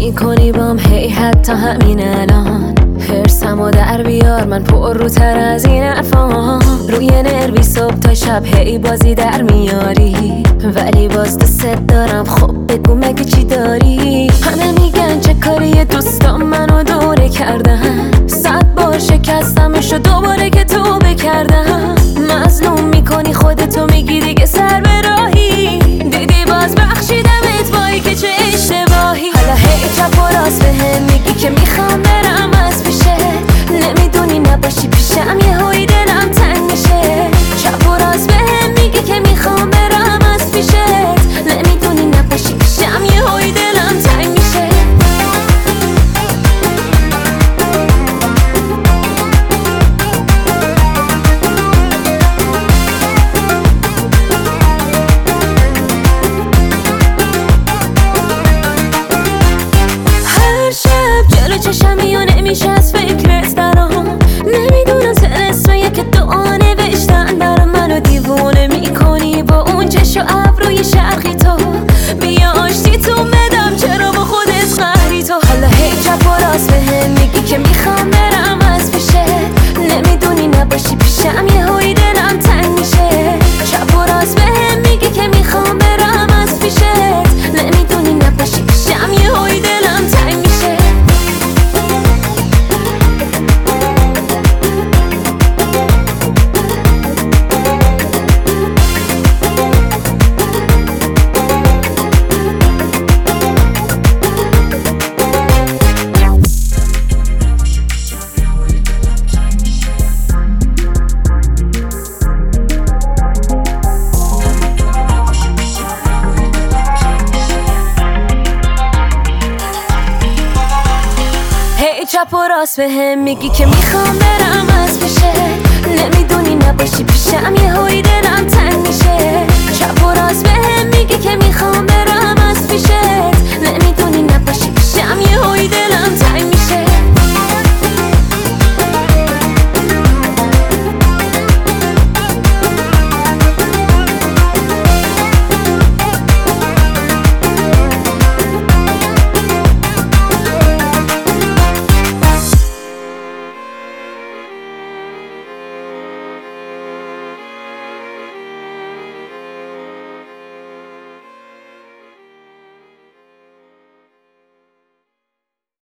میکنی بام هی حتی همین الان حرسمو در بیار، من پر رو تر از این حرفام. روی نروی صبح تا شب هی بازی در میاری، ولی باز دوست دارم. خب بگو مگه چی داری؟ همه میگن چه کاری دوستام منو دوره کردن، 100 بار شکستمشو دوباره که توبه کردم. مظلوم میکنی خودتو، میگی دیگه سر به راهی، دیدی باز بخشیدمت، وای که چه اشتباهی. حالا هی چپ و راست بهم میگی که میخوام برم از پیشت، نمیدونی نباشی پیشم یه هوی دلم تنگ میشه. چپ و راست بهم میگی که میخوام برم از پیشت، نمیدونی نباشی پیشم یه هوی دلم تنگ میشه. هر شب جلو چشمی و نمیشه از فکرت برام، نمیدونم تلسمه که دعا نوشتن برام. منو دیوونه میکنی با اون چش و ابروی شرقی تو، بیا آشتی تو بدم، چرا با خودت قهری تو؟ حالا هی چپ و راست بهم میگی که میخوام برم از پیشت، نمیدونی نباشی پیشم یه هوی دلم تنگ میشه. چپ و راست بهم میگی که میخوام برم از پیشت، نمیدونی نباشی پیشم یه هوی دلم تنگ میشه. چپ و راست بهم میگی که میخوام برم از پیشت،